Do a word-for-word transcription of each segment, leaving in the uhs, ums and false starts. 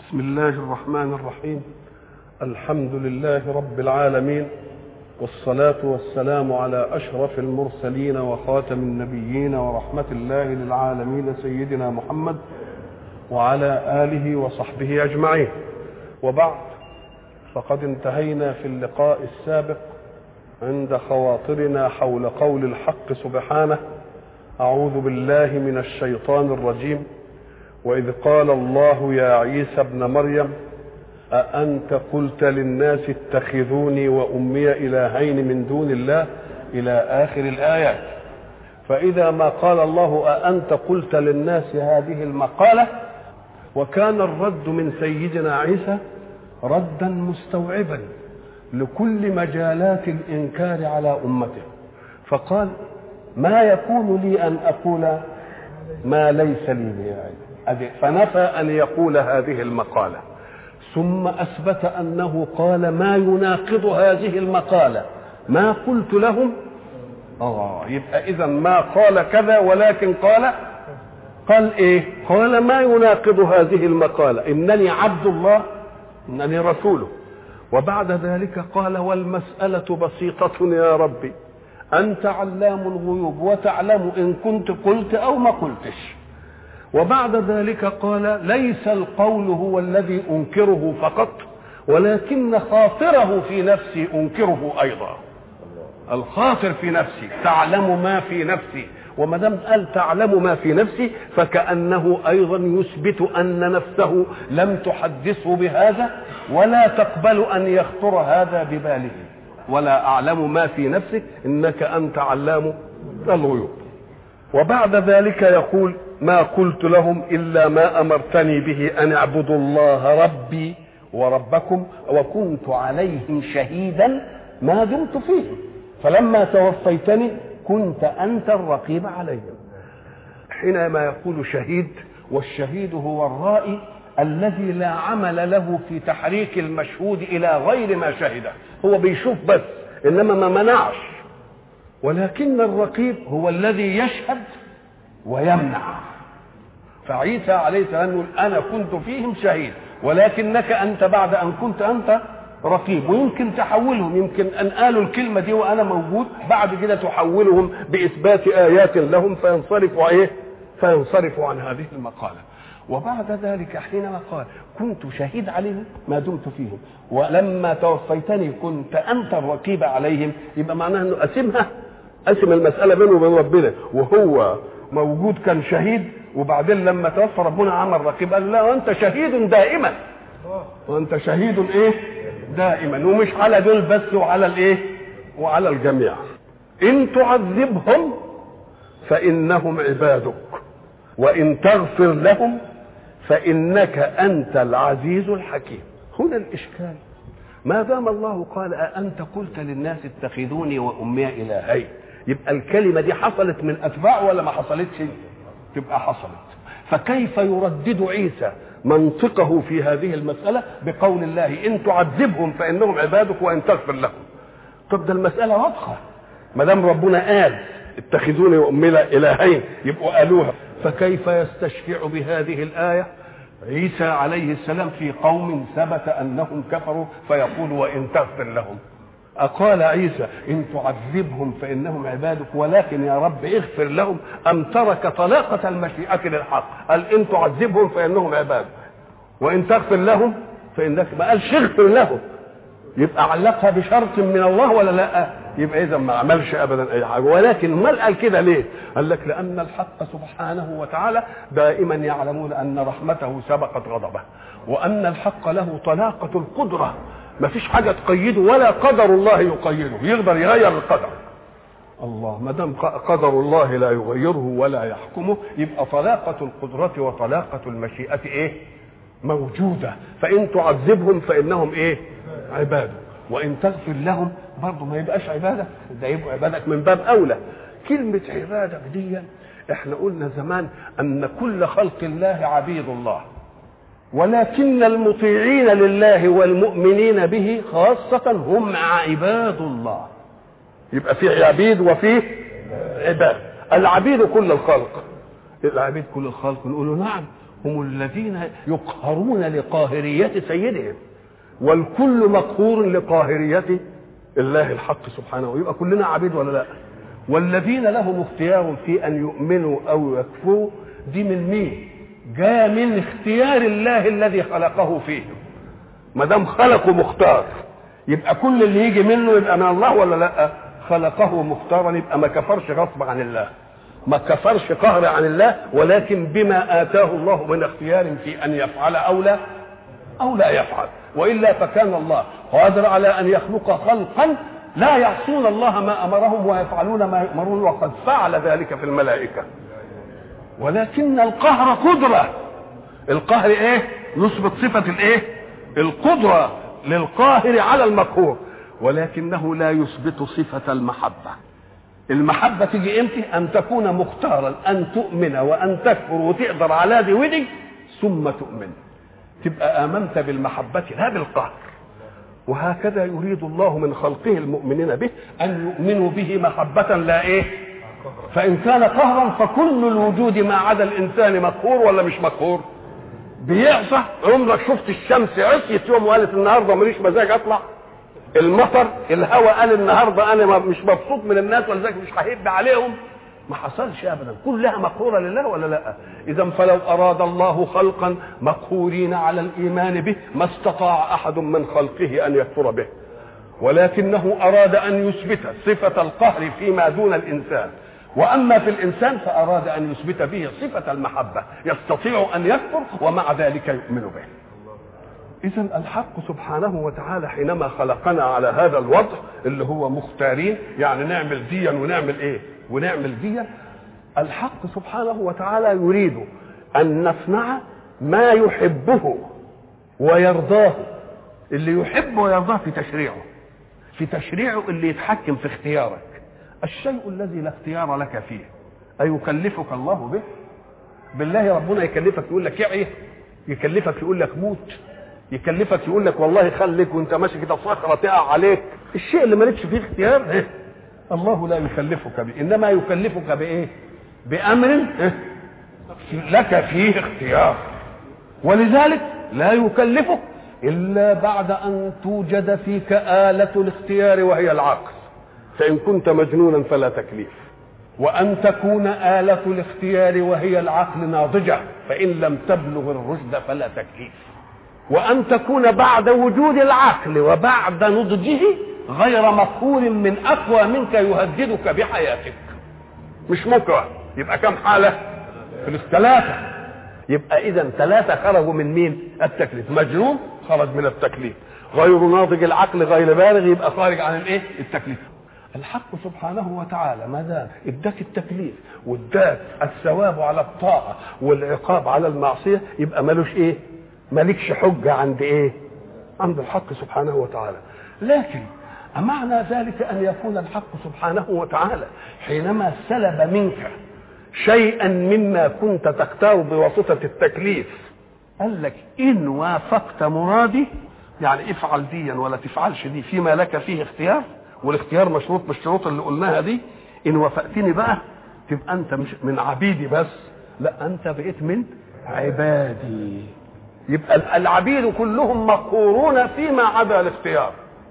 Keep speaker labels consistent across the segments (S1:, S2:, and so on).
S1: بسم الله الرحمن الرحيم. الحمد لله رب العالمين، والصلاة والسلام على أشرف المرسلين وخاتم النبيين ورحمة الله للعالمين سيدنا محمد وعلى آله وصحبه أجمعين. وبعد، فقد انتهينا في اللقاء السابق عند خواطرنا حول قول الحق سبحانه: أعوذ بالله من الشيطان الرجيم. وإذ قال الله يا عيسى ابن مريم أأنت قلت للناس اتخذوني وأمي إلهين من دون الله إلى آخر الآيات. فإذا ما قال الله أأنت قلت للناس هذه المقالة، وكان الرد من سيدنا عيسى ردا مستوعبا لكل مجالات الإنكار على أمته، فقال: ما يكون لي أن أقول ما ليس لي به علم، فنفى أن يقول هذه المقالة، ثم أثبت أنه قال ما يناقض هذه المقالة. ما قلت لهم آه يبقى إذن ما قال كذا، ولكن قال قال إيه؟ قال ما يناقض هذه المقالة، إنني عبد الله، إنني رسوله. وبعد ذلك قال: والمسألة بسيطة يا ربي، أنت علام الغيوب وتعلم إن كنت قلت أو ما قلتش. وبعد ذلك قال: ليس القول هو الذي أنكره فقط، ولكن خاطره في نفسي أنكره أيضا. الخاطر في نفسي، تعلم ما في نفسي، وما دام قال تعلم ما في نفسي فكأنه أيضا يثبت أن نفسه لم تحدثه بهذا ولا تقبل أن يخطر هذا بباله. ولا أعلم ما في نفسك إنك أنت علام الغيوب. وبعد ذلك يقول: ما قلت لهم إلا ما أمرتني به أن اعبدوا الله ربي وربكم وكنت عليهم شهيدا ما دمت فيهم فلما توفيتني كنت أنت الرقيب عليهم. حينما يقول شهيد، والشهيد هو الرائي الذي لا عمل له في تحريك المشهود إلى غير ما شهده، هو بيشوف بس إنما ما منعش. ولكن الرقيب هو الذي يشهد ويمنع. فعيسى عليه السلام يقول: أنا كنت فيهم شهيد، ولكنك أنت بعد أن كنت أنت رقيب. ويمكن تحولهم، يمكن أن قالوا الكلمة دي وأنا موجود، بعد كده تحولهم بإثبات آيات لهم فينصرفوا إيه؟ فينصرفوا عن هذه المقالة. وبعد ذلك حينما قال: كنت شهيد عليهم ما دمت فيهم ولما توفيتني كنت أنت الرقيب عليهم، يبقى معناها أنه قسمها، قسم المسألة بينه وبين ربنا، وهو موجود كان شهيد، وبعدين لما توفى ربنا عمل رقيب، قال: لا، وأنت شهيد دائما، وأنت شهيد إيه؟ دائما، ومش على دول بس، وعلى الإيه؟ وعلى الجميع. إن تعذبهم فإنهم عبادك وإن تغفر لهم فإنك أنت العزيز الحكيم. هنا الإشكال، ما دام الله قال: أأنت قلت للناس اتخذوني وأمي إلهين، يبقى الكلمة دي حصلت من أتباع ولا ما حصلتش؟ تبقى حصلت. فكيف يردد عيسى منطقه في هذه المسألة بقول الله: إن تعذبهم فإنهم عبادك وإن تغفر لهم؟ طب ده المسألة واضحة، ما دام ربنا قال اتخذوني وأمي إلهين يبقوا قالوها، فكيف يستشفع بهذه الآية عيسى عليه السلام في قوم ثبت أنهم كفروا فيقول: وإن تغفر لهم؟ أقال عيسى: إن تعذبهم فإنهم عبادك ولكن يا رب اغفر لهم، أم ترك طلاقة المشيئة للحق؟ قال: إن تعذبهم فإنهم عبادك وإن تغفر لهم فإنك، ما قالش اغفر لهم. يبقى علقها بشرط من الله ولا لا؟ يبقى إذا ما عملش أبدا أي حاجة. ولكن ما قال كده ليه؟ قال لك: لأن الحق سبحانه وتعالى دائما يعلمون أن رحمته سبقت غضبه، وأن الحق له طلاقة القدرة، ما فيش حاجة تقيده ولا قدر الله يقيده، يقدر يغير القدر. الله ما دام قدر الله لا يغيره ولا يحكمه، يبقى طلاقة القدرة وطلاقة المشيئة إيه؟ موجودة. فإن تعذبهم فإنهم إيه؟ عبادك وإن تغفر لهم برضه ما يبقاش عبادة، ده يبقى عبادك من باب أولى. كلمة عبادك دي احنا قلنا زمان أن كل خلق الله عبيد الله، ولكن المطيعين لله والمؤمنين به خاصة هم عباد الله. يبقى في عبيد وفيه عباد. العبيد كل الخلق، العبيد كل الخلق، نقول له نعم، هم الذين يقهرون لقاهرية سيدهم، والكل مقهور لقاهرية الله الحق سبحانه، ويبقى كلنا عبيد ولا لا؟ والذين لهم اختيار في ان يؤمنوا او يكفروا دي من مين؟ جاء من اختيار الله الذي خلقه فيهم. ما دام خلقه مختار يبقى كل اللي يجي منه يبقى من الله ولا لا؟ خلقه مختارا، يبقى ما كفرش غصب عن الله، ما كفرش قهر عن الله، ولكن بما آتاه الله من اختيار في ان يفعل او لا او لا يفعل. والا فكان الله قادر على ان يخلق خلقا لا يعصون الله ما امرهم ويفعلون ما يؤمرون، وقد فعل ذلك في الملائكه. ولكن القهر قدره، القهر ايه؟ نثبت صفه الايه؟ القدره للقاهر على المقهور، ولكنه لا يثبت صفه المحبه. المحبه تيجي امتى؟ ان تكون مختارا ان تؤمن وان تكفر وتقدر على دي ودي ثم تؤمن، تبقى آمنت بالمحبة لا بالقهر. وهكذا يريد الله من خلقه المؤمنين به أن يؤمنوا به محبة لا إيه؟ فإن كان قهرا فكل الوجود ما عدا الإنسان مقهور ولا مش مقهور؟ بيعصى. عمرك شفت الشمس عصيت يوم وقالت النهارده ماليش مزاج أطلع؟ المطر الهواء قال النهارده أنا مش مبسوط من الناس ولذلك مش ههب عليهم؟ ما حصلش ابدا، كلها مقهوره لله ولا لا؟ اذا فلو اراد الله خلقا مقهورين على الايمان به ما استطاع احد من خلقه ان يكفر به، ولكنه اراد ان يثبت صفه القهر فيما دون الانسان، واما في الانسان فاراد ان يثبت به صفه المحبه، يستطيع ان يكفر ومع ذلك يؤمن به. اذا الحق سبحانه وتعالى حينما خلقنا على هذا الوضع اللي هو مختارين، يعني نعمل ديا ونعمل ايه ونعمل ديا، الحق سبحانه وتعالى يريد ان نصنع ما يحبه ويرضاه. اللي يحبه ويرضاه في تشريعه، في تشريعه اللي يتحكم في اختيارك. الشيء الذي لا اختيار لك فيه أيكلفك الله به؟ بالله ربنا يكلفك يقول لك اعي؟ يكلفك يقول لك موت؟ يكلفك يقول لك والله خليك وانت ماشي كده صخره تقع عليك؟ الشيء اللي مالكش فيه اختيار ايه؟ الله لا يكلفك به، انما يكلفك بايه؟ بامر لك فيه اختيار. ولذلك لا يكلفك الا بعد ان توجد فيك آلة الاختيار وهي العقل، فان كنت مجنونا فلا تكليف، وان تكون آلة الاختيار وهي العقل ناضجة فان لم تبلغ الرشد فلا تكليف، وان تكون بعد وجود العقل وبعد نضجه غير مقهور من اقوى منك يهددك بحياتك. مش مكره. يبقى كم حاله؟ في الثلاثه. يبقى اذا ثلاثه خرجوا من مين؟ التكليف. مجنون خرج من التكليف، غير ناضج العقل غير بالغ يبقى خارج عن الايه؟ التكليف. الحق سبحانه وتعالى ما دام اداك التكليف واداك الثواب على الطاعه والعقاب على المعصيه، يبقى مالوش ايه؟ مالكش حجه عند ايه؟ عند الحق سبحانه وتعالى. لكن أمعنى ذلك أن يكون الحق سبحانه وتعالى حينما سلب منك شيئا مما كنت تختار بواسطة التكليف قال لك إن وافقت مرادي، يعني افعل ديا ولا تفعلش دي فيما لك فيه اختيار، والاختيار مشروط بالشروط اللي قلناها دي، إن وافقتني بقى تبقى أنت مش من عبيدي بس، لا أنت بقيت من عبادي. يبقى العبيد كلهم مقهورون فيما عدا الاختيار،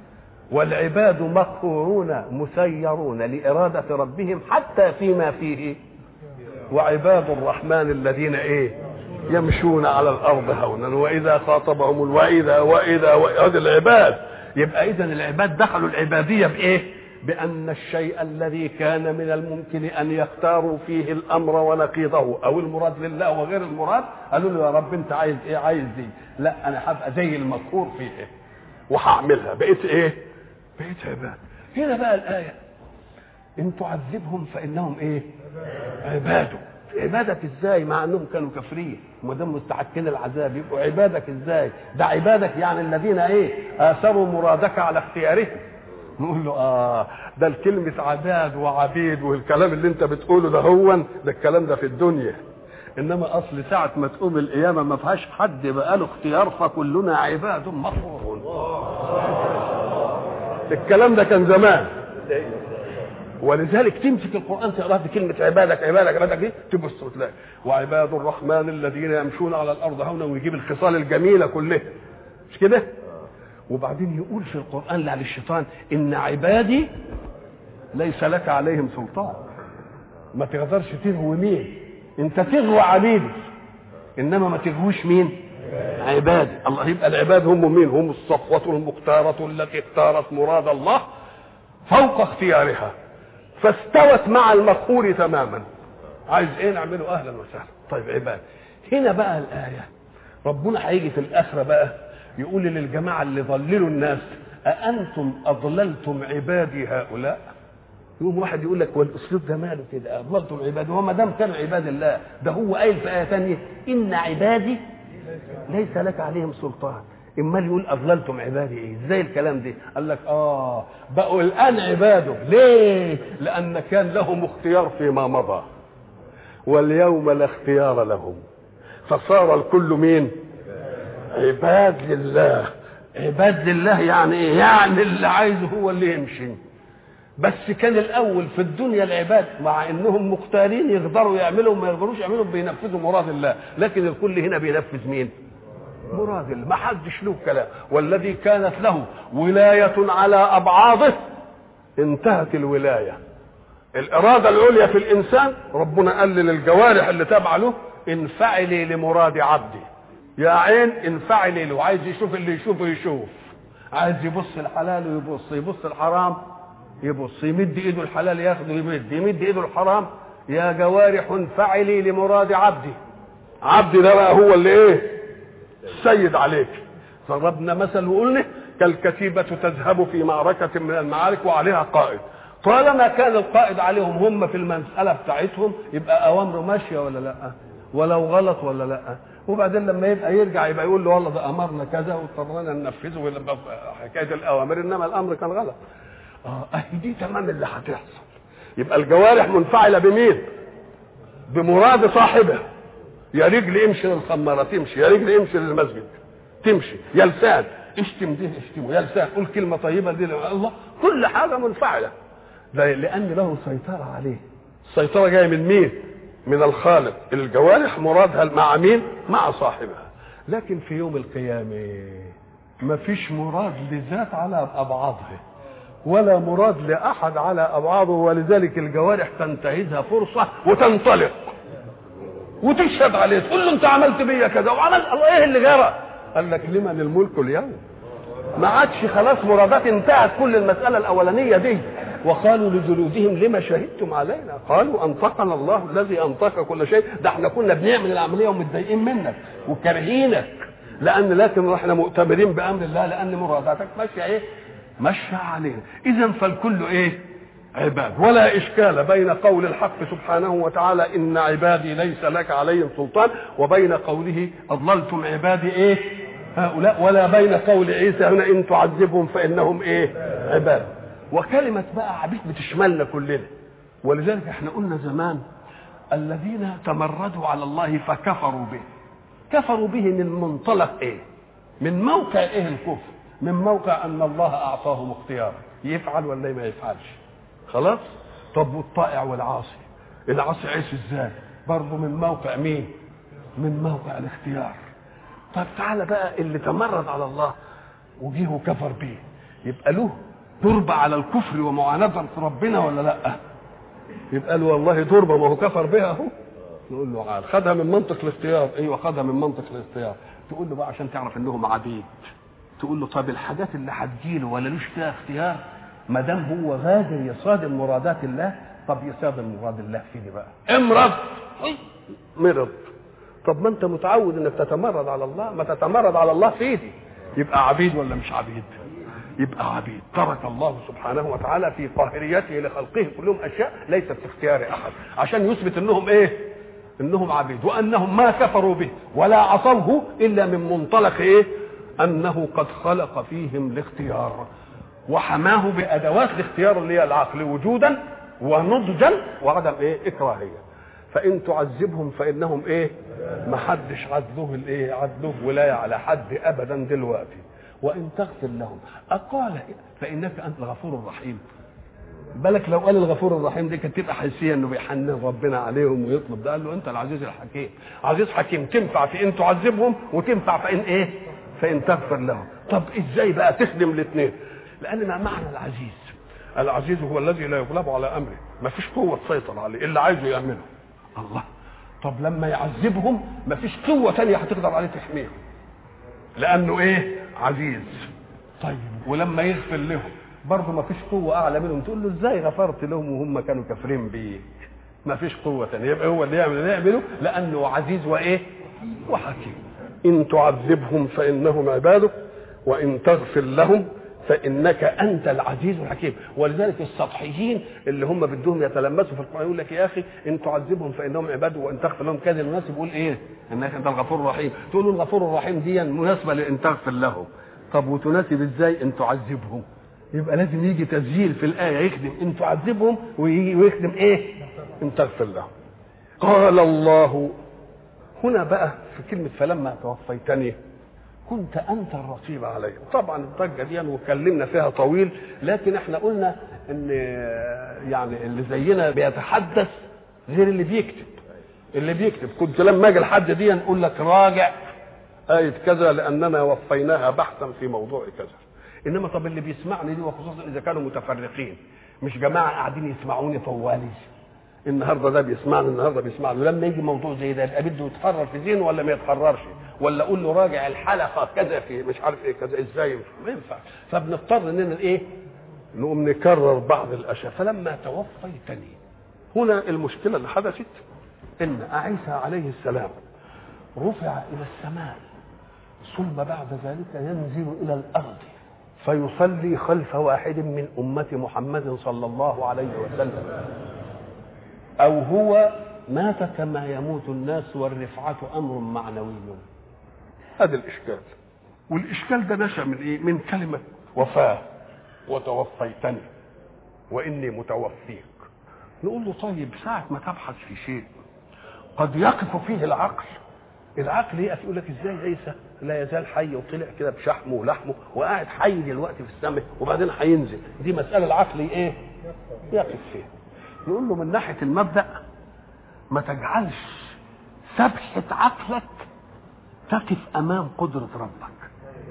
S1: والعباد مقهورون مسيرون لإرادة ربهم حتى فيما فيه. وعباد الرحمن الذين ايه؟ يمشون على الأرض هونا وإذا خاطبهم وإذا وإذا وإذا العباد. يبقى إذن العباد دخلوا العبادية بإيه؟ بأن الشيء الذي كان من الممكن أن يختاروا فيه الأمر ونقيضه أو المراد لله وغير المراد، قالوا له يا رب أنت عايز إيه؟ عايز دي، لا أنا هبقى زي المذكور فيه إيه؟ وهعملها. بقيت إيه؟ بقيت عباد. هنا بقى الآية إن تعذبهم فإنهم إيه؟ عباده. عبادك إزاي مع أنهم كانوا كافرين؟ ما دام مستحقين العذاب يبقوا عبادك إزاي؟ ده عبادك يعني الذين إيه؟ آثروا مرادك على اختيارهم. نقول له آه ده الكلمة عباد وعبيد والكلام اللي أنت بتقوله ده هو ده الكلام ده في الدنيا، إنما أصل ساعة ما تقوم القيامة ما فيهاش حد بقى له اختيار فكلنا عباد مقهورون. الكلام ده كان زمان، ولذلك تمسك القران تقرا في كلمه عبادك عبادك عبادك دي تبص تلاقي وعباد الرحمن الذين يمشون على الارض هونا، ويجيب الخصال الجميله كلها، مش كده؟ وبعدين يقول في القران لعن الشيطان ان عبادي ليس لك عليهم سلطان. ما تقدرش تغوي مين؟ انت تغوى عبيدي انما ما تغويش مين؟ عبادي. الله يبقى العباد هم مين؟ هم الصفوة المختارة التي اختارت مراد الله فوق اختيارها فاستوت مع المقهور تماما. عايز ايه نعمله؟ اهلا وسهلا. طيب عباد. هنا بقى الآية ربنا هيجي في الآخرة بقى يقول للجماعة اللي ضللوا الناس أأنتم أضللتم عبادي هؤلاء؟ يقوم واحد يقول لك والاسلوب ده ماله كده؟ اضللتم عبادي، هو ما دام كان عباد الله ده هو قايل في ايه ثانيه ان عبادي ليس لك عليهم سلطان، امال يقول اضللتم عبادي ايه؟ ازاي الكلام ده؟ قال لك اه بقوا الان عباده. ليه؟ لان كان لهم اختيار فيما مضى واليوم لا اختيار لهم، فصار الكل مين؟ عباد لله. عباد لله يعني ايه؟ يعني اللي عايزه هو اللي يمشي. بس كان الاول في الدنيا العباد مع انهم مختارين يقدروا يعملوا وما يقدروش يعملوا بينفذوا مراد الله، لكن الكل هنا بينفذ مين؟ مراد الله. ما حدش له كلام. والذي كانت له ولايه على ابعاضه انتهت الولايه. الاراده العليا في الانسان ربنا قال للجوارح اللي تابعه له انفعلي لمراد عبدي. يا عين انفعلي له، عايز يشوف اللي يشوفه يشوف، عايز يبص الحلال ويبص، يبص الحرام يبص، يمد ايده الحلال ياخده يمد، يمد ايده الحرام. يا جوارح انفعلي لمراد عبدي. عبدي ده بقى هو اللي ايه؟ السيد عليك. ضربنا مثل وقلنا كالكتيبة تذهب في معركة من المعارك وعليها قائد. طالما كان القائد عليهم هم في المسألة بتاعتهم يبقى أوامره ماشية ولا لا؟ ولو غلط ولا لا؟ وبعدين لما يبقى يرجع يبقى يقول له والله ده أمرنا كذا واضطرينا ننفذه حكاية الأوامر، إنما الأمر كان غلط. اه اهي دي تمام اللي هتحصل. يبقى الجوارح منفعله بمين؟ بمراد صاحبها. يا رجل امشي للخماره تمشي، يا رجل امشي للمسجد تمشي، يا لسان اشتم دي اشتمه، يا لسان قول كلمه طيبه دي الله. كل حاجه منفعله لان له سيطره عليه. السيطره جايه من مين؟ من الخالق. الجوارح مرادها مع مين؟ مع صاحبها. لكن في يوم القيامه مفيش مراد لذات على ابعاضها ولا مراد لاحد على ابعاضه، ولذلك الجوارح تنتهزها فرصه وتنطلق وتشهد عليه، تقول له انت عملت بيا كذا وعملت الله. ايه اللي جرى؟ قال لك لمن الملك اليوم. ما عادش خلاص مرادات، انتهت كل المساله الاولانيه دي. وقالوا لجلودهم لما شهدتم علينا؟ قالوا انطقنا الله الذي انطق كل شيء. ده احنا كنا بنعمل العمليه ومتضايقين منك وكارهينك، لان لكن احنا مؤتمرين بامر الله لان مراداتك ماشيه ايه؟ مشى علينا. اذا فالكل ايه؟ عباد. ولا اشكال بين قول الحق سبحانه وتعالى ان عبادي ليس لك عليهم سلطان وبين قوله اضللتم عبادي ايه؟ هؤلاء، ولا بين قول عيسى هنا ان تعذبهم فانهم ايه؟ عباد. وكلمه بقى عبيد بتشملنا كلنا. ولذلك احنا قلنا زمان الذين تمردوا على الله فكفروا به. كفروا به من منطلق ايه؟ من موقع ايه الكفر؟ من موقع ان الله اعطاهم اختيار يفعل ولا ما يفعلش. خلاص. طب والطائع والعاصي؟ العاصي عيش ازاي؟ برضه من موقع مين؟ من موقع الاختيار. طب تعالى بقى اللي تمرد على الله وجيه وكفر به، يبقى له تربة على الكفر ومعاندة ربنا ولا لا؟ يبقى له والله تربة، ما هو كفر بها اهو. نقول له عال خدها من منطق الاختيار. ايوه خدها من منطق الاختيار. تقول له بقى عشان تعرف انهم عبيد، تقول له طب الحاجات اللي هتجيله ولا لوش فيها اختيار؟ ما دام هو غادر يصادم مرادات الله، طب يصادم مراد الله فيه بقى. امرض مرض. طب ما انت متعود انك تتمرد على الله، ما تتمرد على الله فيه، يبقى عبيد ولا مش عبيد؟ يبقى عبيد. ترك الله سبحانه وتعالى في قاهريته لخلقه كلهم اشياء ليست في اختيار احد، عشان يثبت انهم ايه؟ انهم عبيد، وانهم ما كفروا به ولا عصوه الا من منطلق ايه؟ انه قد خلق فيهم الاختيار وحماه بادوات الاختيار اللي هي العقل وجودا ونضجا وعدم ايه؟ اكراهيه. فان تعذبهم فانهم ايه؟ ما حدش عدله الايه؟ عدله ولايه على حد ابدا دلوقتي. وان تغفر لهم اقال فانك انت الغفور الرحيم. بالك لو قال الغفور الرحيم دي كانت تبقى حسيه انه بيحنن ربنا عليهم ويطلب ده. قال له انت العزيز الحكيم. عزيز حكيم تنفع في ان تعذبهم وتنفع في ان ايه؟ فان تغفر لهم. طب ازاي بقى تخدم الاثنين؟ لان ما معنى العزيز؟ العزيز هو الذي لا يغلب على امره، ما فيش قوه تسيطر عليه، اللي عايزه يعمله. الله. طب لما يعذبهم ما فيش قوه ثانيه هتقدر عليه تحميهم، لانه ايه؟ عزيز. طيب ولما يغفر لهم برضه ما فيش قوه اعلى منهم تقول له ازاي غفرت لهم وهم كانوا كافرين بيك؟ ما فيش قوه ثانيه، يبقى هو اللي يعمل اللي يعمله لانه عزيز وايه؟ وحكيم. ان تعذبهم فانهم عبادك وان تغفر لهم فانك انت العزيز الحكيم. ولذلك السطحيين اللي هم بدهم يتلمسوا في القران يقول لك يا اخي ان تعذبهم فانهم عباد وان تغفر لهم كذا. الناس بيقول ايه؟ انك انت الغفور الرحيم. تقول له الغفور الرحيم دي مناسبه لان تغفر لهم. طب وتناسب ازاي ان تعذبهم؟ يبقى لازم يجي تسجيل في الايه يخدم ان تعذبهم ويجي ويخدم ايه؟ ان تغفر لهم. قال الله هنا بقى في كلمه فلما توفيتني كنت انت الرقيب عليهم. طبعا الضجه دي وكلمنا فيها طويل، لكن احنا قلنا ان يعني اللي زينا بيتحدث غير اللي بيكتب. اللي بيكتب كنت لما اجي لحد دي نقول لك راجع آية كذا لأننا وفيناها بحثا في موضوع كذا. إنما طب اللي بيسمعني دي وخصوصا إذا كانوا متفرقين، مش جماعة قاعدين يسمعوني طوالي، النهارده ده بيسمعني النهارده بيسمعني، لما يجي موضوع زي ده يبقى بده يتحرر في ذهنه ولا ما يتحررش؟ ولا اقول له راجع الحلقه كذا في مش عارف ايه كذا ازاي؟ ما ينفع. فبنضطر اننا ايه؟ نقوم نكرر بعض الاشياء. فلما توفيتني هنا المشكله اللي حدثت ان عيسى عليه السلام رفع الى السماء ثم بعد ذلك ينزل الى الارض فيصلي خلف واحد من امه محمد صلى الله عليه وسلم، او هو مات كما يموت الناس والرفعه امر معنوي. هذا الاشكال. والاشكال ده نشا من ايه؟ من كلمه وفاه وتوفيتني واني متوفيك. نقول له طيب ساعه ما تبحث في شيء قد يقف فيه العقل، العقل يقف يقول لك ازاي عيسى لا يزال حي وطلع كده بشحمه ولحمه وقاعد حي دلوقتي في السماء وبعدين هينزل؟ دي مساله العقل ايه؟ يقف فيها. نقول له من ناحيه المبدا ما تجعلش سبحه عقلك تقف امام قدره ربك.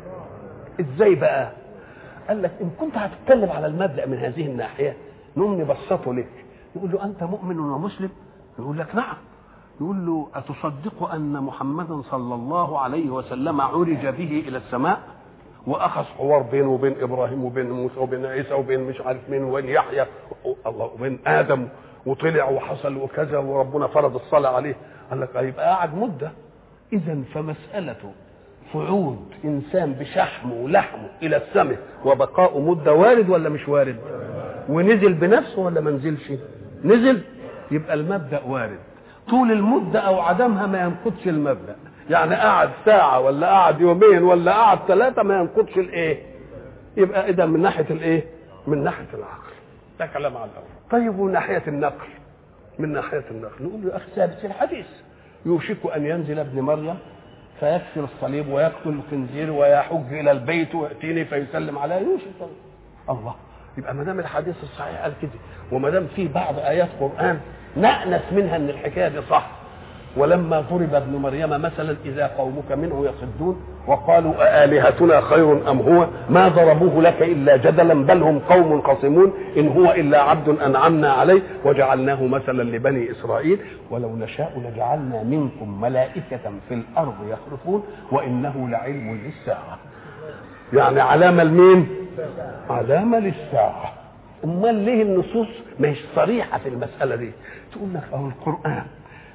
S1: ازاي بقى؟ قال لك ان كنت هتتكلم على المبدا من هذه الناحيه نقوم نبسطه لك، نقول له انت مؤمن ومسلم؟ يقول لك نعم. يقول له اتصدق ان محمدا صلى الله عليه وسلم عرج به الى السماء واخذ حوار بينه وبين ابراهيم وبين موسى وبين عيسى وبين مش عارف مين وبين يحيى الله وبين ادم وطلع وحصل وكذا وربنا فرض الصلاه عليه؟ قال لك هيبقى قاعد مده. اذا فمساله صعود انسان بشحمه ولحمه الى السماء وبقاء مده وارد ولا مش وارد؟ ونزل بنفسه ولا ما نزلش؟ نزل. يبقى المبدا وارد طول المده او عدمها ما ينقضش المبدا. يعني قعد ساعه ولا قعد يومين ولا قعد ثلاثه ما ينقضش الايه؟ يبقى اذا من ناحيه الايه؟ من ناحيه العقل. ده كلام على الاول. طيب ومن ناحيه النقل؟ من ناحيه النقل نقول له اخي ثابت في الحديث يوشك ان ينزل ابن مريم فيكسر الصليب ويقتل الخنزير ويحج الى البيت وياتيني فيسلم على يوشك. الله. يبقى ما دام الحديث الصحيح قال كده وما دام في بعض ايات قران نأنس منها ان الحكايه دي صح. ولما ضرب ابن مريم مثلا اذا قومك منه يصدون وقالوا أآلهتنا خير ام هو ما ضربوه لك الا جدلا بل هم قوم خصمون ان هو الا عبد انعمنا عليه وجعلناه مثلا لبني اسرائيل ولو نشاء لجعلنا منكم ملائكه في الارض يخلفون وانه لعلم للساعه. يعني علامه لمين؟ علامه للساعه. امال ليه النصوص مش صريحه في المساله دي؟ تقول لك اهو القران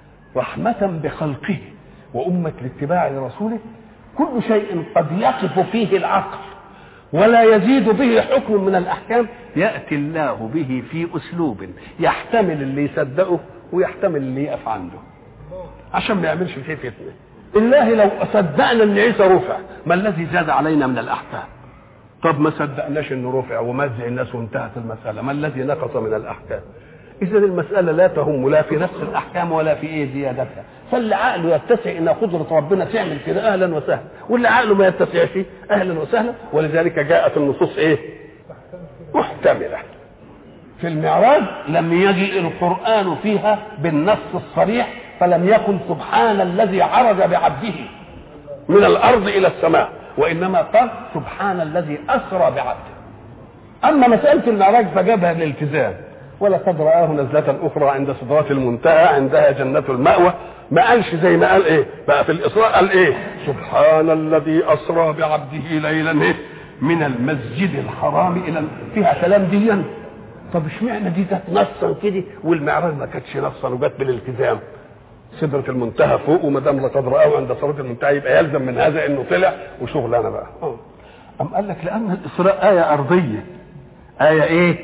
S1: رحمه بخلقه وامه لاتباع رسوله كل شيء قد يقف فيه العقل ولا يزيد به حكم من الاحكام ياتي الله به في اسلوب يحتمل اللي يصدقه ويحتمل اللي يقف عنده عشان ما يعملش فيه فتنه. الله لو صدقنا ان عيسى رفع ما الذي زاد علينا من الاحكام؟ طب ما صدقناش انه رفع ومزع الناس وانتهت المساله، ما الذي نقص من الاحكام؟ اذا المساله لا تهم لا في نفس الاحكام ولا في ايه زيادتها. فاللي عقله يتسع ان قدره ربنا تعمل كده اهلا وسهلا، واللي عقله ما يتسعش اهلا وسهلا. ولذلك جاءت النصوص ايه؟ محتمله. في المعراج لم يجئ القرآن فيها بالنص الصريح، فلم يقل سبحان الذي عرج بعبده من الأرض إلى السماء، وإنما قال سبحان الذي أسرى بعبده. أما مسألة المعراج فجابها للالتزام، ولقد رآه نزلة أخرى عند سدرة المنتهى عندها جنة المأوى. ما قالش زي ما قال ايه بقى في الإسراء، قال ايه سبحان الذي أسرى بعبده ليلا إيه من المسجد الحرام إلى فيها كلام ديا. طب اشمعنى دي جت نصا كده والمعراج ما كانتش نصا وجت بالالتزام؟ سدرة المنتهى فوق، وما دام لقد رآه عند سدرة المنتهى يبقى يلزم من هذا انه طلع وشغلانه بقى. أم قال لك لأن الإسراء آية أرضية، آية إيه؟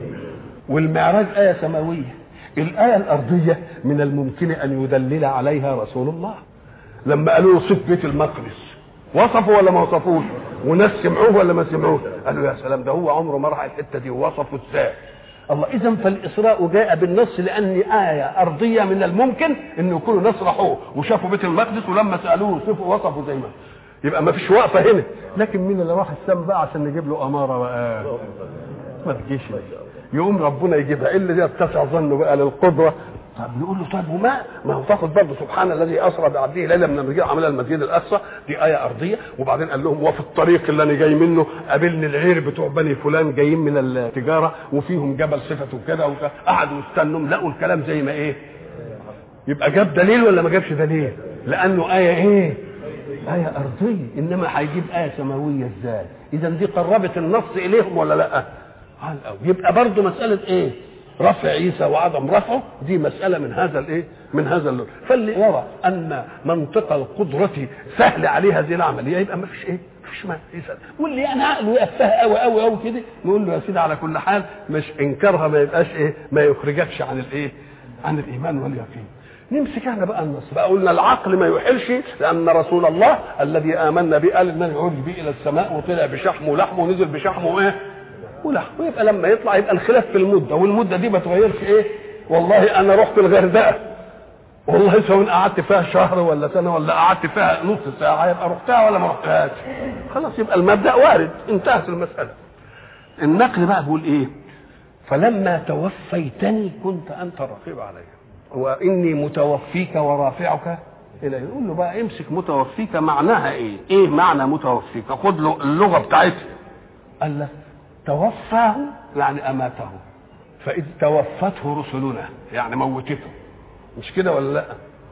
S1: والمعراج آية سماوية. الآية الأرضية من الممكن أن يدلل عليها رسول الله. لما قالوا له صف بيت المقدس وصفوا ولا ما وصفوش؟ وناس سمعوه ولا ما سمعوه؟ قالوا يا سلام ده هو عمره ما راح الحتة دي ووصفه ازاي؟ الله. إذا فالإسراء جاء بالنص لأن آية أرضية من الممكن أن يكونوا ناس راحوه وشافوا بيت المقدس ولما سألوه صفوا وصفوا زي ما. يبقى ما فيش وقفة هنا. لكن مين اللي راح السما بقى عشان نجيب له أمارة بقى؟ ما تجيش يقوم ربنا يجيبها الا دي اتسع ظنه بقى للقدره. طب نقول له طيب وما ما هو تاخد برضه سبحان الذي اسرى بعبده ليلا من المسجد عمل المسجد الاقصى، دي ايه ارضيه. وبعدين قال لهم وفي الطريق اللي انا جاي منه قابلني العير بتوع بني فلان جايين من التجاره وفيهم جبل صفته كده، وقعدوا يستنوا لقوا الكلام زي ما ايه. يبقى جاب دليل ولا ما جابش دليل؟ لانه ايه ايه ايه ارضيه، انما هيجيب ايه سماويه ازاي؟ اذا دي قربت النص اليهم ولا لا؟ يبقى برضه مسألة ايه؟ رفع عيسى وعدم رفعه دي مسألة من هذا الايه؟ من هذا اللون. فاللي يرى ان منطق القدرة سهل عليه هذه العملية يبقى ما فيش ايه؟ ما فيش ما يسأل. واللي يعني عقله يقفها قوي قوي قوي كده نقول له يا سيدي على كل حال مش انكارها ما يبقاش ايه؟ ما يخرجكش عن الايه؟ عن الايمان واليقين. نمسك احنا بقى النص بقى. قلنا العقل ما يحلش، لان رسول الله الذي امنا به قال انه يعود به الى السماء وطلع بشحمه ولحمه ونزل بشحمه ايه؟ ولحم. ويبقى لما يطلع يبقى الخلاف في المده، والمده دي ما تغيرش ايه. والله انا رحت الغردقه والله سواء قعدت فيها شهر ولا سنه ولا قعدت فيها نص ساعه يبقى رحتها ولا ما رحتهاش. خلاص يبقى المبدا وارد، انتهت المساله. النقل بقى بيقول ايه؟ فلما توفيتني كنت انت الرقيب علي واني متوفيك ورافعك اليه. يقول له بقى امسك متوفيك معناها ايه؟ ايه معنى متوفيك؟ خد له اللغه بتاعتها. قال لك توفاه يعني اماته، فاذ توفته رسلنا يعني موتته، مش كده ولا لا؟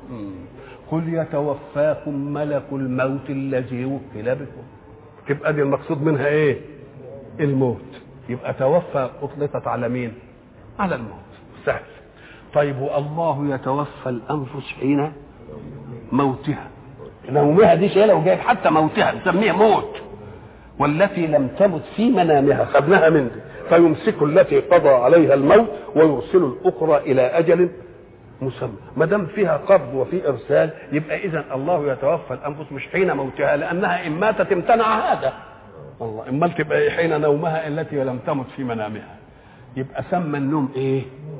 S1: قل يتوفاكم ملك الموت الذي وكل بكم. تبقى دي المقصود منها ايه؟ الموت. يبقى توفى اطلقت على مين؟ على الموت. سهل. طيب والله يتوفى الانفس حين موتها. نومها دي شيء لو جايب حتى موتها نسميها موت. والتي لم تمت في منامها خدناها من دي. فيمسك التي قضى عليها الموت ويرسل الاخرى الى اجل مسمى. ما دام فيها قبض وفي ارسال يبقى اذا الله يتوفى الانفس مش حين موتها، لانها ان ماتت امتنع هذا. الله امال تبقى حين نومها التي لم تمت في منامها. يبقى سمى النوم ايه؟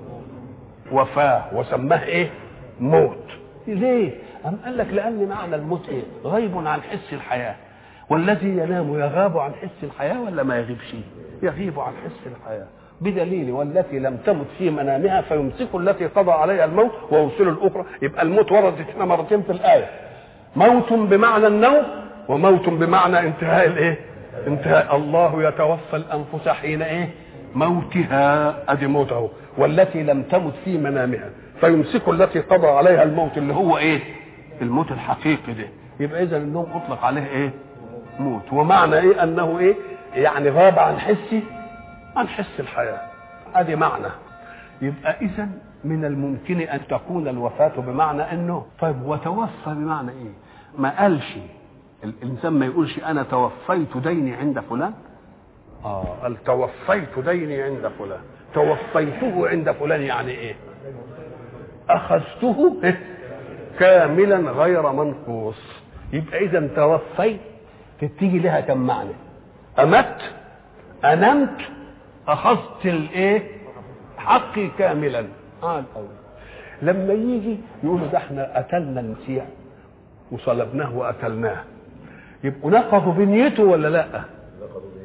S1: وفاه، وسماه ايه؟ موت. ليه؟ أم قال لك لان معنى الموت ايه؟ غيب عن حس الحياه. والذي ينام يغاب عن حس الحياه ولا ما يغيبش؟ يغيب عن حس الحياه. بدليل والتي لم تمت في منامها فيمسك التي قضى عليها الموت ويرسل الاخرى. يبقى الموت وردت هنا مرتين في الايه. موت بمعنى النوم وموت بمعنى انتهاء الايه؟ انتهاء. الله يتوفى الانفس حين ايه؟ موتها. ادي موته. والتي لم تمت في منامها فيمسك التي قضى عليها الموت اللي هو ايه؟ الموت الحقيقي ده. يبقى اذا النوم اطلق عليه ايه؟ موت. ومعنى ايه؟ انه ايه؟ يعني غاب عن حسي عن حس الحياه. ادي معنى. يبقى اذا من الممكن ان تكون الوفاه بمعنى انه. طيب وتوفى بمعنى ايه؟ ما قالش الانسان ما يقولش انا توفيت ديني عند فلان. اه قال توفيت ديني عند فلان. توفيته عند فلان يعني ايه؟ اخذته إيه؟ كاملا غير منقوص. يبقى اذا توفيت تتيجي لها كم معنى؟ امت، انمت، اخذت الايه؟ حقي كاملا. اه الاول لما يجي يقولوا ده احنا قتلنا المسيح وصلبناه وقتلناه، يبقوا نقضوا بنيته ولا لا؟ نقضوا بنيته.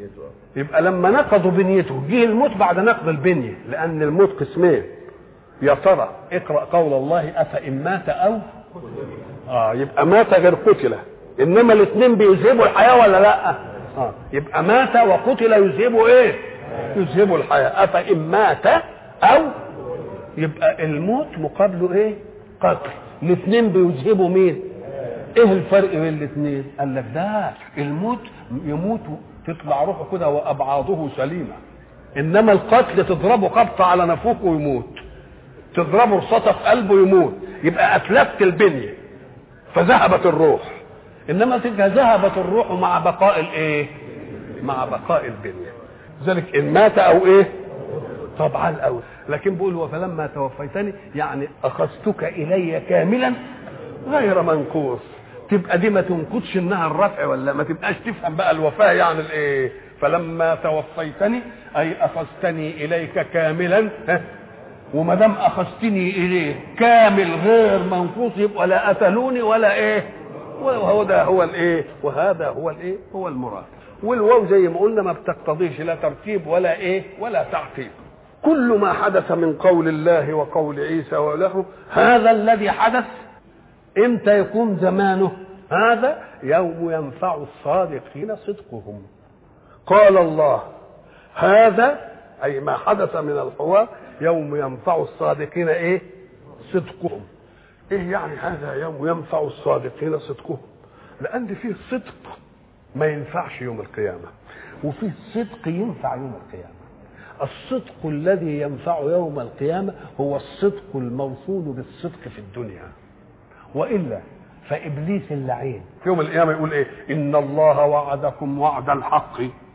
S1: يبقى لما نقضوا بنيته جه الموت بعد نقض البنيه، لان الموت قسمين. يا ترى اقرا قول الله افإن مات او اه يبقى مات غير قتل، انما الاثنين بيذهبوا الحياه ولا لا؟ اه يبقى مات وقتل يذهبوا ايه؟ يذهبوا الحياه. افإن مات او يبقى الموت مقابله ايه؟ قتل. الاثنين بيذهبوا مين؟ ايه الفرق بين الاثنين؟ قال لك ده الموت يموت تطلع روحه كده وابعاضه سليمه، انما القتل تضربه خبطه على نافوخه ويموت، تضربه رصاصه في قلبه يموت، يبقى اتلفت البنيه فذهبت الروح. انما تلك ذهبت الروح مع بقاء الايه؟ مع بقاء البنيه. ذلك ان مات او ايه؟ طبعا الاول. لكن بيقول فلما توفيتني يعني اخذتك الي كاملا غير منقوص. تبقى دي ما تنقضش انها الرفع، ولا ما تبقاش تفهم بقى الوفاه يعني الايه؟ فلما توفيتني اي اخذتني اليك كاملا، وما دام اخذتني اليه كامل غير منقوص يبقى لا قتلوني ولا ايه؟ وهو ده هو الايه؟ وهذا هو الايه؟ هو المراد. والواو زي ما قلنا ما بتقتضيش لا ترتيب ولا ايه؟ ولا تعقيب. كل ما حدث من قول الله وقول عيسى وله هذا الذي حدث امتى يكون زمانه؟ هذا يوم ينفع الصادقين صدقهم. قال الله هذا اي ما حدث من الحوار يوم ينفع الصادقين ايه؟ صدقهم. ايه يعني هذا يوم ينفع الصادقين صدقهم؟ لان فيه صدق ما ينفعش يوم القيامه، وفيه صدق ينفع يوم القيامه. الصدق الذي ينفع يوم القيامه هو الصدق الموصول بالصدق في الدنيا، والا فابليس اللعين في يوم القيامه يقول ايه؟ ان الله وعدكم وعد الحق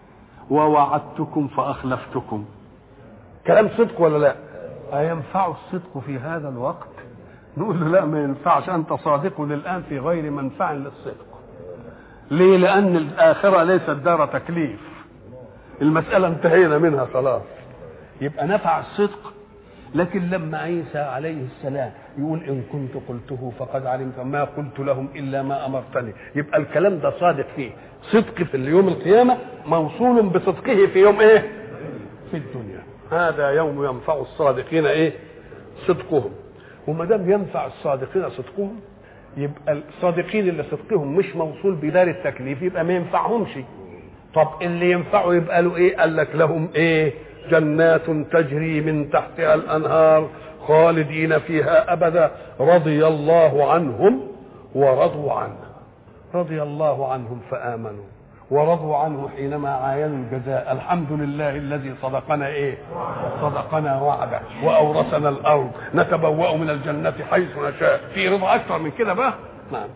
S1: ووعدتكم فاخلفتكم. كلام صدق ولا لا؟ اينفع الصدق في هذا الوقت؟ نقول له لا ما ينفعش، انت صادق للان في غير منفع للصدق. ليه؟ لان الاخره ليست دار تكليف، المساله انتهينا منها خلاص. يبقى نفع الصدق. لكن لما عيسى عليه السلام يقول ان كنت قلته فقد علمت ما قلت لهم الا ما امرتني، يبقى الكلام ده صادق فيه صدق في اليوم القيامه موصول بصدقه في يوم ايه؟ في الدنيا. هذا يوم ينفع الصادقين ايه؟ صدقهم. وما دام ينفع الصادقين صدقهم يبقى الصادقين اللي صدقهم مش موصول بدار التكليف يبقى ما ينفعهمش. طب اللي ينفعه يبقى له ايه؟ قال لك لهم ايه؟ جنات تجري من تحتها الانهار خالدين فيها ابدا رضي الله عنهم ورضوا عنه. رضي الله عنهم فامنوا ورضوا عنه حينما عاينوا الجزاء. الحمد لله الذي صدقنا ايه؟ صدقنا وعده واورثنا الارض نتبوأ من الجنه حيث نشاء. في رضا اكثر من كده بقى؟ نعم.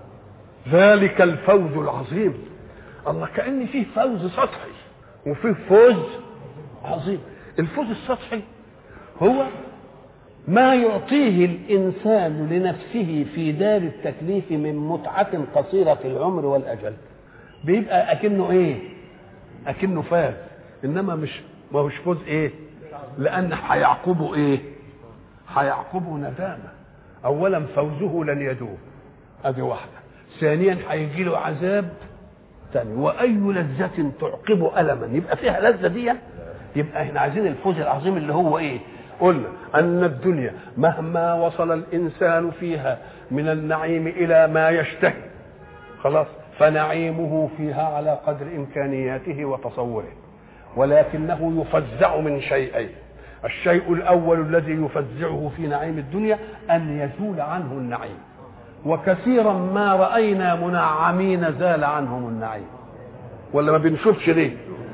S1: ذلك الفوز العظيم. الله كأن فيه فوز سطحي وفيه فوز عظيم. الفوز السطحي هو ما يعطيه الإنسان لنفسه في دار التكليف من متعة قصيرة العمر والأجل، بيبقى أكنه إيه؟ أكنه فاز. إنما مش ما هوش فوز إيه؟ لأن هيعقبه إيه؟ هيعقبه ندامة. أولا فوزه لن يدوم، أدي واحدة. ثانيا هيجي له عذاب ثاني. وأي لذة تعقب ألما، يبقى فيها لذة دي. يبقى احنا عايزين الفوز العظيم اللي هو ايه؟ قلنا ان الدنيا مهما وصل الانسان فيها من النعيم الى ما يشتهي خلاص فنعيمه فيها على قدر امكانياته وتصوره، ولكنه يفزع من شيئين. الشيء الاول الذي يفزعه في نعيم الدنيا ان يزول عنه النعيم، وكثيرا ما راينا منعمين زال عنهم النعيم، ولا ما بنشوفش ليه؟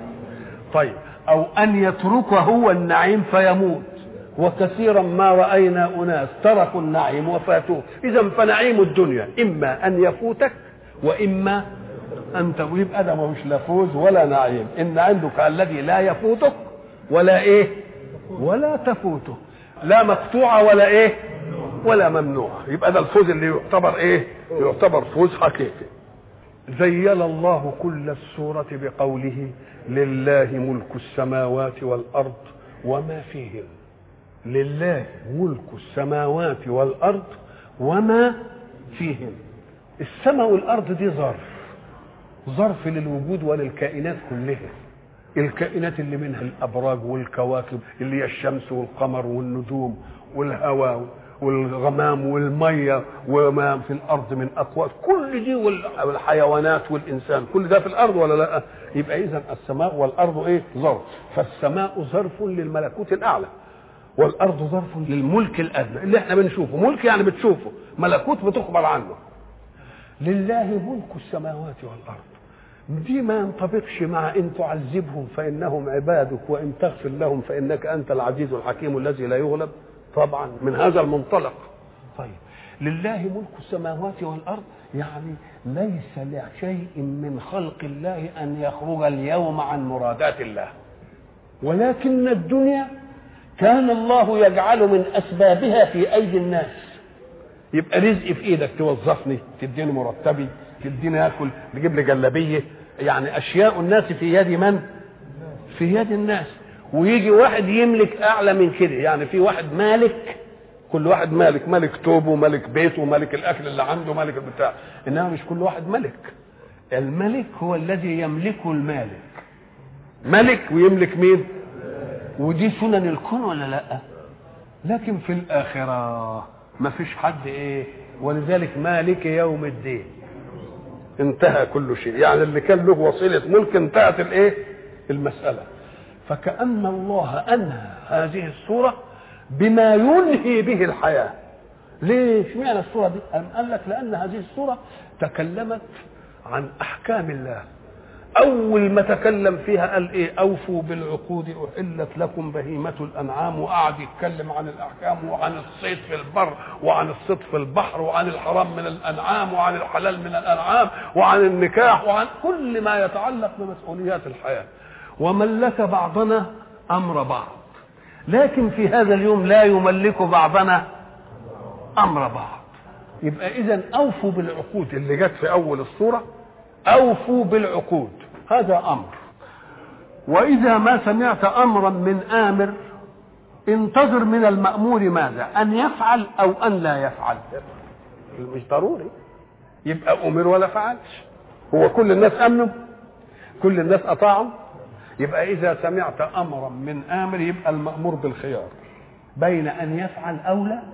S1: طيب او ان يتركه هو النعيم فيموت، وكثيرا ما راينا اناس تركوا النعيم وفاتوه. اذا فنعيم الدنيا اما ان يفوتك واما ان يبقى ده مش لا فوز ولا نعيم. ان عندك الذي لا يفوتك ولا ايه؟ ولا تفوته، لا مقطوعه ولا ايه؟ ولا ممنوعه. يبقى ده الفوز اللي يعتبر ايه؟ يعتبر فوز حقيقي. زين الله كل السورة بقوله لله ملك السماوات والأرض وما فيهن. لله ملك السماوات والأرض وما فيهن. السماء والأرض دي ظرف ظرف للوجود وللكائنات كلها، الكائنات اللي منها الابراج والكواكب اللي هي الشمس والقمر والنجوم والهواء والغمام والميه وما في الارض من اقوات، كل دي والحيوانات والانسان، كل ده في الارض ولا لا؟ يبقى اذا السماء والارض ايه؟ ظرف. فالسماء ظرف للملكوت الاعلى، والارض ظرف للملك الادنى اللي احنا بنشوفه. ملك يعني بتشوفه، ملكوت بتخبر عنه. لله ملك السماوات والارض. دي ما ينطبقش مع ان تعذبهم فانهم عبادك وان تغفر لهم فانك انت العزيز الحكيم الذي لا يغلب، طبعا من هذا المنطلق. طيب لله ملك السماوات والارض يعني ليس لشيء من خلق الله ان يخرج اليوم عن مرادات الله، ولكن الدنيا كان الله يجعل من اسبابها في ايدي الناس. يبقى رزق في ايدك، توظفني، تديني مرتبي، تديني اكل، تجيب لي جلابيه، يعني اشياء الناس في يد من؟ في يد الناس. ويجي واحد يملك اعلى من كده، يعني في واحد مالك، كل واحد مالك، مالك توبه، مالك بيته، مالك الاكل اللي عنده، مالك البتاع، انما مش كل واحد ملك. الملك هو الذي يملكه المالك، ملك ويملك مين؟ ودي سنن الكون ولا لا؟ لكن في الاخره ما فيش حد ايه، ولذلك مالك يوم الدين، انتهى كل شيء، يعني اللي كان له وسيله ملك انتهت الايه؟ المساله. فكأن الله انهى هذه السوره بما ينهي به الحياه. ليه؟ اشمعنى السوره دي؟ قال لك لان هذه السوره تكلمت عن احكام الله. اول ما تكلم فيها قال ايه؟ اوفوا بالعقود احلت لكم بهيمه الانعام، وقعد يتكلم عن الاحكام وعن الصيد في البر وعن الصيد في البحر وعن الحرام من الانعام وعن الحلال من الانعام وعن النكاح وعن كل ما يتعلق بمسؤوليات الحياه. وملك بعضنا امر بعض، لكن في هذا اليوم لا يملك بعضنا امر بعض. يبقى اذا اوفوا بالعقود اللي جت في اول السوره، اوفوا بالعقود، هذا امر. واذا ما سمعت امرا من امر انتظر من المامور ماذا؟ ان يفعل او ان لا يفعل. مش ضروري يبقى امر ولا فعلش. هو كل الناس امنوا؟ كل الناس اطاعوا؟ يبقى اذا سمعت امرا من امر يبقى المامور بالخيار بين ان يفعل او لا،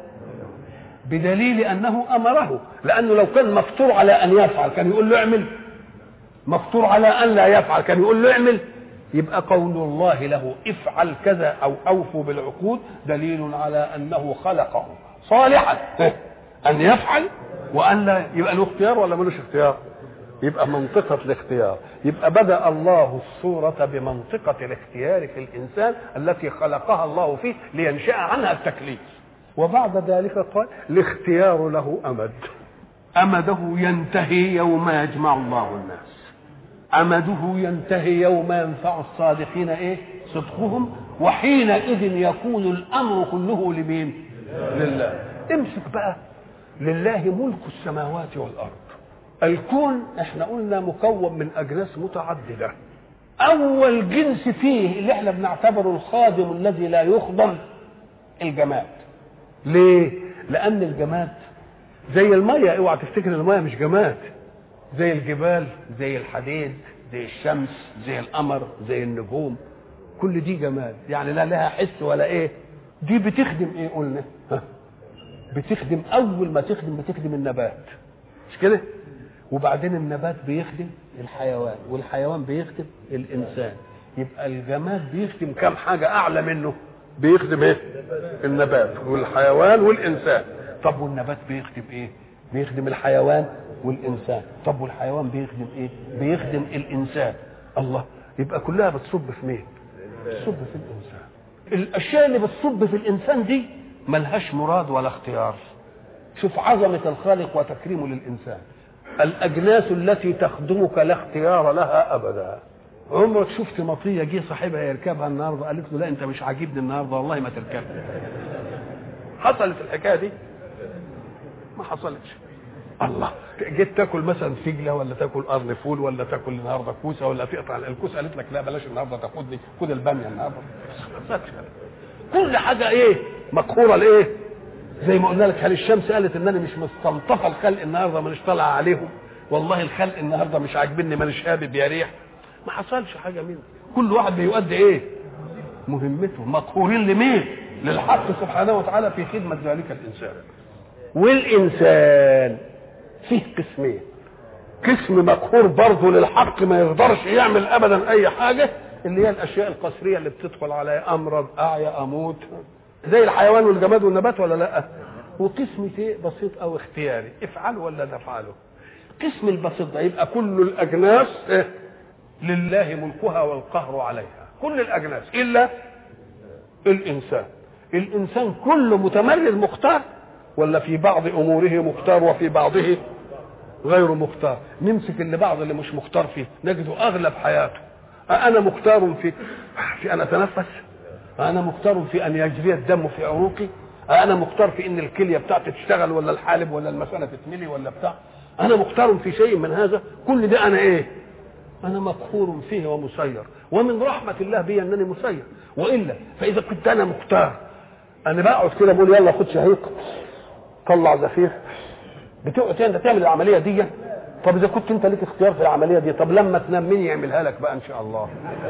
S1: بدليل انه امره. لانه لو كان مفطور على ان يفعل كان يقول له اعمل، مفطور على ان لا يفعل كان يقول له اعمل. يبقى قول الله له افعل كذا او اوفوا بالعقود دليل على انه خلقه صالحا ان يفعل وان لا. يبقى له اختيار ولا ملوش اختيار؟ يبقى منطقة الاختيار. يبقى بدأ الله السورة بمنطقة الاختيار في الإنسان التي خلقها الله فيه لينشأ عنها التكليف. وبعد ذلك قال الاختيار له أمد، أمده ينتهي يوم يجمع الله الناس، أمده ينتهي يوم ينفع الصادقين إيه؟ صدقهم، وحينئذ يكون الأمر كله لمين؟ لله. امسك بقى لله ملك السماوات والأرض. الكون احنا قلنا مكون من أجناس متعددة. أول جنس فيه اللي احنا بنعتبره الخادم الذي لا يخدم الجماد. ليه؟ لأن الجماد زي المية، اوعى تفتكر المية مش جماد، زي الجبال، زي الحديد، زي الشمس، زي القمر، زي النجوم، كل دي جماد، يعني لا لها حس ولا ايه. دي بتخدم ايه قلنا؟ ها؟ بتخدم، اول ما تخدم بتخدم النبات، مش كده؟ وبعدين النبات بيخدم الحيوان، والحيوان بيخدم الانسان. يبقى الجماد بيخدم كم حاجة اعلى منه؟ بيخدم ايه؟ النبات والحيوان والانسان. طب والنبات بيخدم ايه؟ بيخدم الحيوان والانسان. طب والحيوان بيخدم ايه؟ بيخدم الانسان. الله، يبقى كلها بتصب في مين؟ بتصب في الانسان. الاشياء اللي بتصب في الانسان دي ملهاش مراد ولا اختيار. شوف عظمة الخالق وتكريمه للانسان. الاجناس التي تخدمك لا اختيار لها ابدا. عمرك شفت مطيه جه صاحبها يركبها النهارده قالت له لا انت مش عاجبني النهارده والله ما تركبها؟ حصلت الحكايه دي؟ ما حصلتش. الله، جيت تاكل مثلا فجله ولا تاكل قرن فول ولا تاكل النهارده كوسه ولا تقطع الكوسه قالت لك لا بلاش النهارده تاخدني، خد الباميه النهارده. كل حاجه ايه؟ مقهوره لايه؟ زي ما قلنا لك، هل الشمس قالت ان انا مش مستلطفه الخلق النهارده مانيش طالعه عليهم؟ والله الخلق النهارده مش عاجبني مانيش حابب يا ريح. ما حصلش حاجه منه. كل واحد بيؤدي ايه مهمته، مقهورين لمين؟ للحق سبحانه وتعالى في خدمة ذلك الإنسان. والإنسان فيه قسمين، قسم مقهور برضه للحق ما يقدرش يعمل أبدا أي حاجة، اللي هي الأشياء القصرية اللي بتدخل عليها، أمرض، أعيا، أموت، زي الحيوان والجماد والنبات ولا لأ؟ وقسم شيء بسيط أو اختياري، افعله ولا تفعله. قسم البسيط ده يبقى كل الأجناس لله ملكها والقهر عليها، كل الأجناس إلا الإنسان. الإنسان كله متمرد مختار، ولا في بعض أموره مختار وفي بعضه غير مختار؟ نمسك اللي بعض اللي مش مختار فيه نجده أغلب حياته. أنا مختار في في أن أتنفس، أنا مختار في أن يجري الدم في عروقي، أنا مختار في أن الكلية بتاعتي تشتغل ولا الحالب ولا المثانة تتملي ولا بتاع، أنا مختار في شيء من هذا. كل ده أنا إيه؟ أنا مقهور فيه ومسير، ومن رحمة الله بي أنني مسير. وإلا فإذا كنت أنا مختار، أنا بقعد كده بقول يلا خد شهيق، طلع زفير، بتقعد أنت تعمل العملية دي؟ طب إذا كنت أنت ليك اختيار في العملية دي، طب لما تنام مين يعملها لك بقى إن شاء الله؟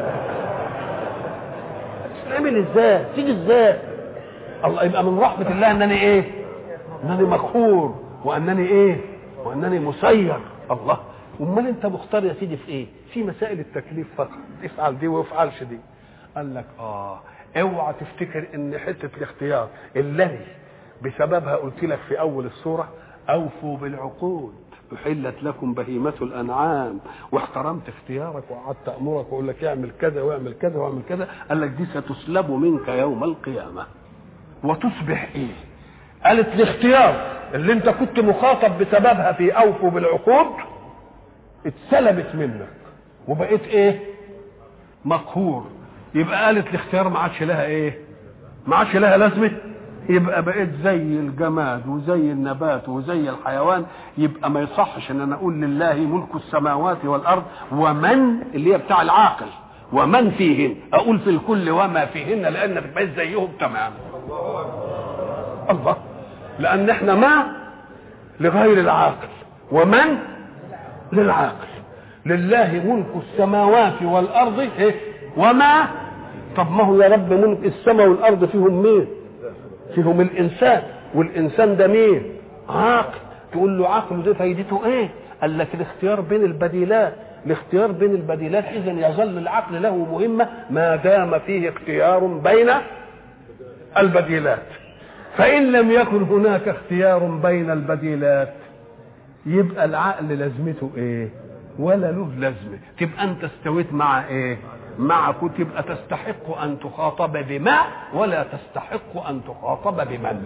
S1: تعمل إزاي؟ تيجي إزاي؟ الله. يبقى من رحمة الله أنني إيه؟ أنني مقهور، وأنني إيه؟ وأنني مسير. الله. امال انت مختار يا سيدي في ايه؟ في مسائل التكليف فقط، افعل دي وافعلش دي. قال لك اه اوعى تفتكر ان حته الاختيار الذي بسببها قلت لك في اول السوره اوفوا بالعقود احلت لكم بهيمه الانعام، واحترمت اختيارك وقعدت امرك واقول لك اعمل كذا واعمل كذا واعمل كذا، قال لك دي ستسلب منك يوم القيامه وتصبح ايه؟ قالت الاختيار اللي انت كنت مخاطب بسببها في اوفوا بالعقود اتسلبت منك وبقيت ايه؟ مقهور. يبقى قالت الاختيار ما عادش لها ايه؟ ما عادش لها لازمه. يبقى بقيت زي الجماد وزي النبات وزي الحيوان. يبقى ما يصحش ان انا اقول لله ملك السماوات والارض ومن اللي هي بتاع العاقل ومن فيهن، اقول في الكل وما فيهن، لان بقيت زيهم تمام. الله. لان احنا ما لغير العاقل ومن للعاقل. لله ملك السماوات والارض إيه؟ وما. طب ما هو يا رب ملك السماء والارض فيهم مين؟ فيهم الانسان، والانسان ده مين؟ عاقل. تقول له عقله ده فايدته ايه؟ قال لك الاختيار بين البديلات. الاختيار بين البديلات اذا يظل العقل له مهمه ما دام فيه اختيار بين البديلات. فان لم يكن هناك اختيار بين البديلات يبقى العقل لازمته ايه؟ ولا له لازمه. تبقى انت استويت مع ايه؟ مع تبقى تستحق ان تخاطب بما ولا تستحق ان تخاطب بمن.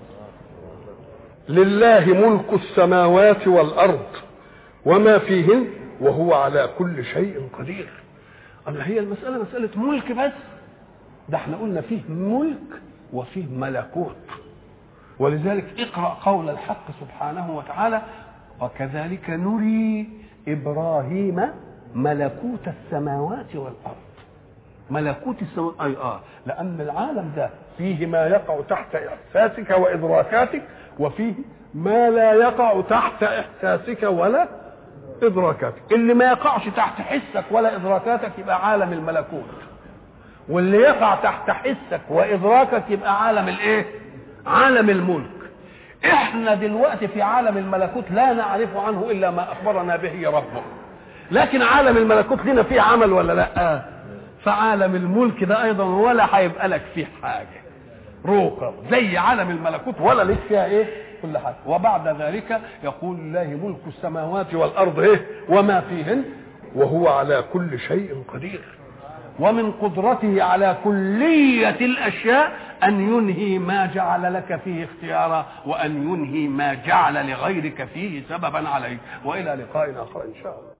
S1: لله ملك السماوات والارض وما فيهن وهو على كل شيء قدير. الله. هي المساله مساله ملك بس؟ ده احنا قلنا فيه ملك وفيه ملكوت. ولذلك اقرأ قول الحق سبحانه وتعالى وكذلك نري إبراهيم ملكوت السماوات والأرض. ملكوت السماوات أي آه لأن العالم ده فيه ما يقع تحت إحساسك وإدراكاتك، وفيه ما لا يقع تحت إحساسك ولا إدراكاتك. اللي ما يقعش تحت حسك ولا إدراكاتك يبقى عالم الملكوت، واللي يقع تحت حسك وإدراكك يبقى عالم الإيه؟ عالم الملك. احنا دلوقتي في عالم الملكوت لا نعرف عنه الا ما اخبرنا به ربه، لكن عالم الملكوت لنا فيه عمل ولا لا؟ فعالم الملك ده ايضا ولا هيبقى لك فيه حاجه روقه زي عالم الملكوت، ولا لك فيها ايه؟ كل حاجه. وبعد ذلك يقول لله ملك السماوات والارض ايه؟ وما فيهن وهو على كل شيء قدير. ومن قدرته على كلية الأشياء أن ينهي ما جعل لك فيه اختيارا، وأن ينهي ما جعل لغيرك فيه سببا عليك. وإلى لقاء آخر إن شاء الله.